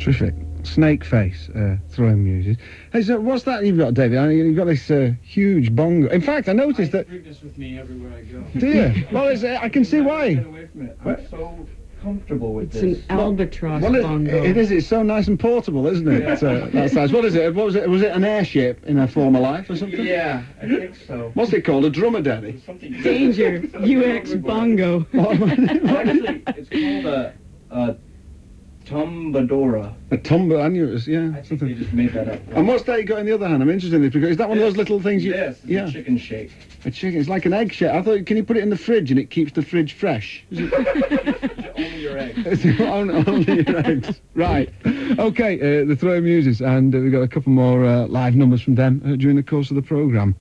Terrific. Snake Face, throwing muses. Hey, so what's that you've got, David? I mean, you've got this huge bongo. In fact, I noticed that... I bring this with me everywhere I go. Do you? Well, I can see why. Get away from it. I'm so comfortable with It's this. an albatross Well, bongo. it is. It's so nice and portable, isn't it? That size. What is it? What was it? Was it an airship in a former life or something? Yeah, I think so. What's it called? A dromedary? Something Danger. UX bongo. Actually, it's called a Tumbadora. A tumba. I knew it was. Yeah. I think they just made that up. And what's that you got in the other hand? I'm interested in this because is that one of those little things you? Yes, it's a chicken shake. A chicken. It's like an egg shake. I thought, can you put it in the fridge and it keeps the fridge fresh? Is it? Only your eggs. It's only your eggs. Right. Okay. The Throwing Muses, and we've got a couple more live numbers from them during the course of the programme.